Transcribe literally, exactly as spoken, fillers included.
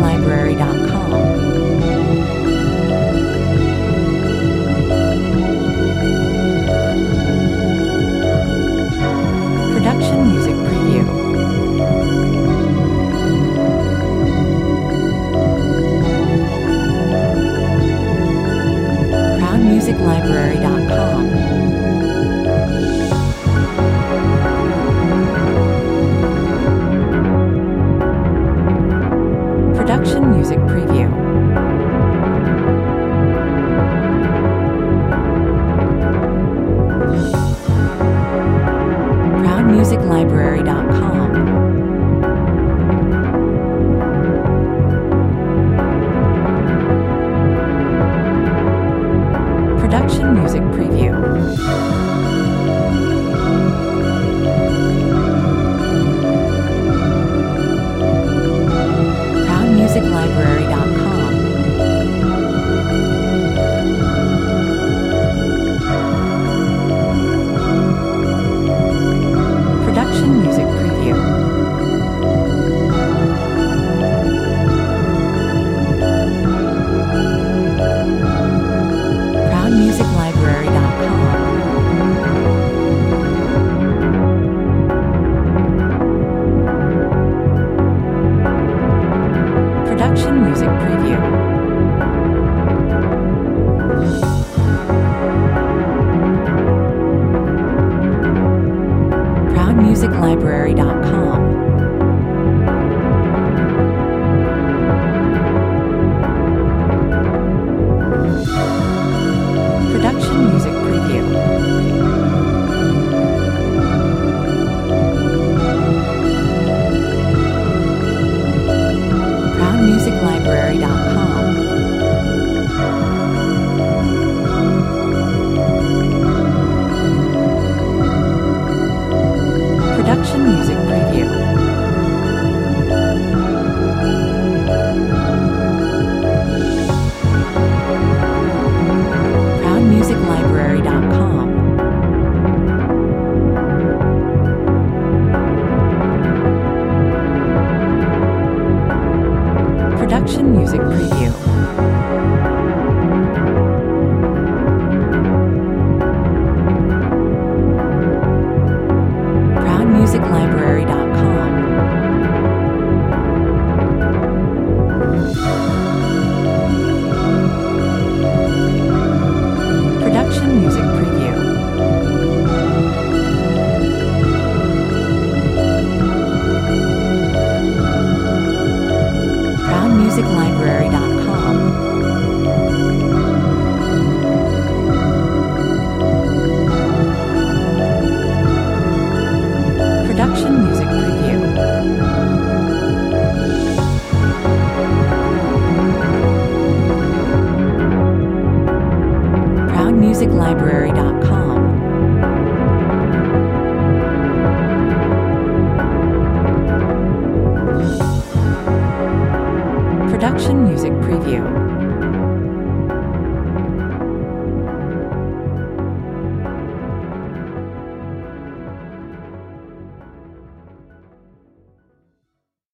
library dot com. Production music preview. proud music library dot com. Production music preview. proud music library dot com. Production music preview. proud music library dot com. Production music preview. proud music library dot com. Production music preview. proud music library dot com. Production music preview. proud music library dot com. Production music preview. proud music library dot com. Production music preview. proud music library dot com. Production music preview. proud music library dot com. Production music preview. proud music library dot com. Production music preview.